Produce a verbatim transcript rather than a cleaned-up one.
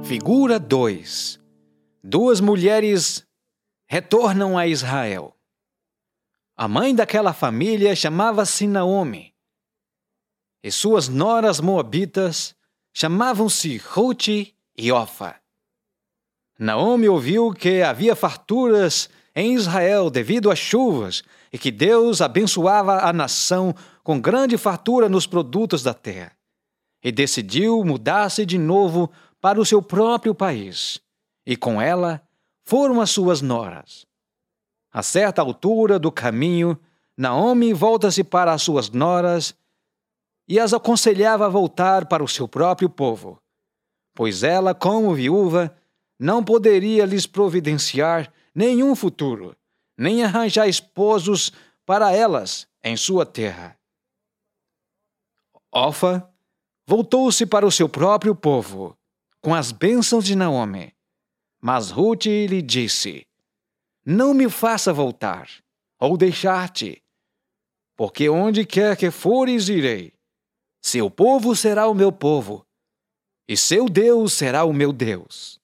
Figura dois. Duas mulheres retornam a Israel. A mãe daquela família chamava-se Naomi, e suas noras moabitas chamavam-se Ruth e Orfa. Naomi ouviu que havia farturas em Israel devido às chuvas e que Deus abençoava a nação com grande fartura nos produtos da terra, e decidiu mudar-se de novo para o seu próprio país, e com ela foram as suas noras. A certa altura do caminho, Naomi volta-se para as suas noras e as aconselhava a voltar para o seu próprio povo, pois ela, como viúva, não poderia lhes providenciar nenhum futuro, nem arranjar esposos para elas em sua terra. Orfa voltou-se para o seu próprio povo, com as bênçãos de Naomi, mas Ruth lhe disse: não me faça voltar, ou deixar-te, porque onde quer que fores irei. Seu povo será o meu povo, e seu Deus será o meu Deus.